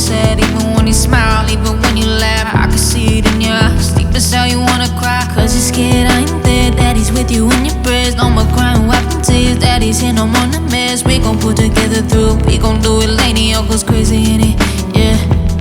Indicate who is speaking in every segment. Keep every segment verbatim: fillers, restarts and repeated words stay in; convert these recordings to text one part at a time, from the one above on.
Speaker 1: sad, even when you smile, even when you laugh. I can see it in your eyes, deep inside you wanna cry. Cause you're scared I ain't there, daddy's with you in your prayers. No more crying, wiping tears, daddy's here, no more nightmares. We gon' put together through, we gon' do it lady, your goes crazy in it, yeah.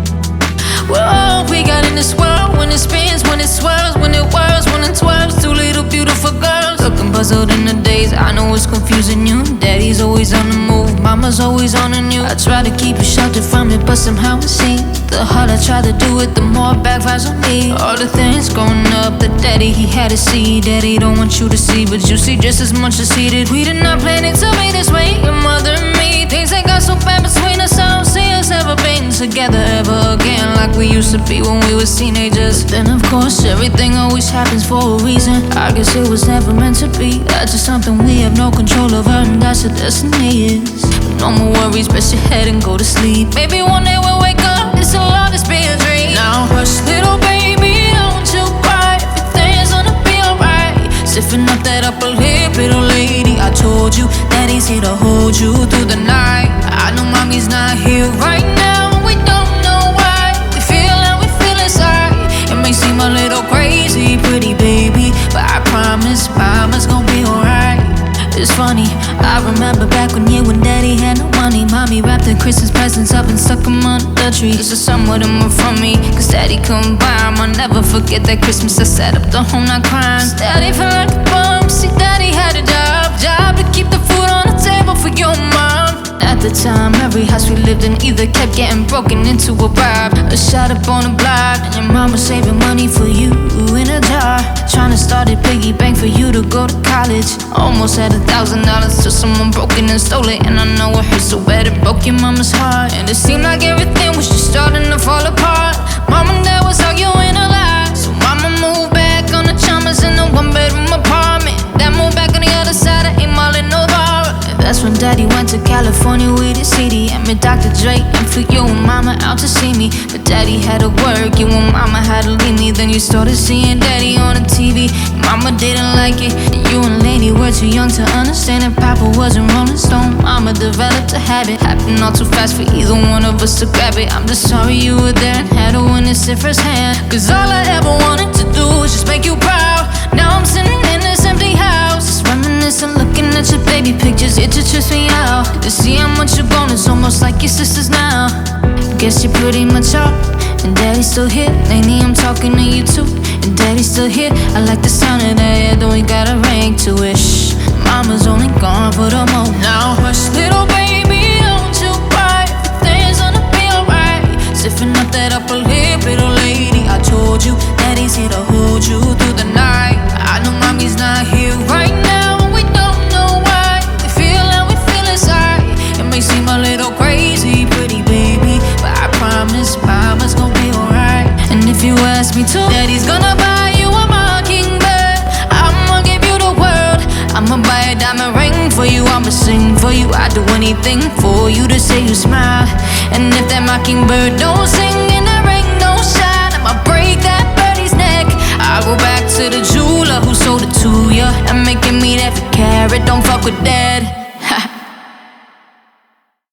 Speaker 1: We're all we got in this world, when it spins, when it swirls, when it whirls, when it twirls. Two little beautiful girls, looking puzzled in the days. I know it's confusing you, daddy's always on the move, mama's always on the news. I try to keep you sheltered from it, but somehow it seems the harder I try to do it, the more it backfires on me. All the things growing up, the daddy he had to see, daddy don't want you to see, but you see just as much as he did. We did not plan it to be this way, your mother and me. Things that got so bad between us, I don't see us ever being together ever again like we used to be when we was teenagers. But then of course everything always happens for a reason. I guess it was never meant to be, that's just something we have no control over, and that's what destiny is. But no more worries, rest your head and go to sleep. Maybe one day we'll wake up, this'll all just be a dream. Now hush little baby, don't you cry, everything's gonna be alright. Stiffen up that upper lip, little lady, I told you daddy's here to hold you through the night. I know mommy's not here right now, we don't know why. We feel how we feel inside. It may seem a little crazy, pretty baby, but I promise mama's gonna be alright. It's funny, I remember back when you and daddy had no money. Mommy wrapped the Christmas presents up and stuck them under the tree. This is somewhat of them from me, cause daddy couldn't buy them. I'll never forget that Christmas I sat up the home not crying. Daddy felt like a bum, see daddy had a job Job to keep the food on the table for your mom. At the time, every house we lived in either kept getting broken into or robbed, or shot up on the block. And your mom was saving money for you in a jar, trying to start a piggy bank for you to go to college. Almost had a thousand dollars till someone broke in and stole it. And I know it hurt so bad it broke your mama's heart. And it seemed like everything was just starting to fall apart. Mom and dad was arguing a lot, so mama moved back on the Chalmers in a one bedroom apartment. Dad moved back on the other side of eight Mile in Novara. And that's when daddy went to California with his C D and met Doctor Dre, and flew you and mama out to see me. But daddy had to work, you and mama had to leave me. Then you started seeing daddy on the T V, mama didn't like it, and you and lady were too young to understand that papa wasn't Rolling Stone. Mama developed a habit, happened all too fast for either one of us to grab it. I'm just sorry you were there and had to witness it firsthand, cause all I ever wanted to do was just make you proud. Now I'm sitting in this empty house, just reminiscing, looking at your baby pictures. It just trips me out to see how much you're grown. It's almost like your sisters now. Guess you're pretty much up, and daddy's still here. Lately I'm talking to you too, and daddy's still here. I like the sound of that, yeah, though we got a ring to it. Shh, mama's only gone for the moment. Now hush little baby, don't you cry, everything's gonna be alright. Stiffen up that upper lip, little lady, I told you daddy's here to hold you through the night. I know mommy's not here right now, and we don't know why. We feel how we feel inside. It may seem a little crazy, pretty baby, but I promise mama's gonna be alright. And if you ask me to, daddy's gonna buy you a mockingbird. I'ma give you the world, I'ma buy a diamond ring for you, I'ma sing for you, I'd do anything for you to say you smile. And if that mockingbird don't sing and the ring don't shine, I'ma break that birdie's neck. I'll go back to the jeweler who sold it to ya, and make it me that for carat, don't fuck with that.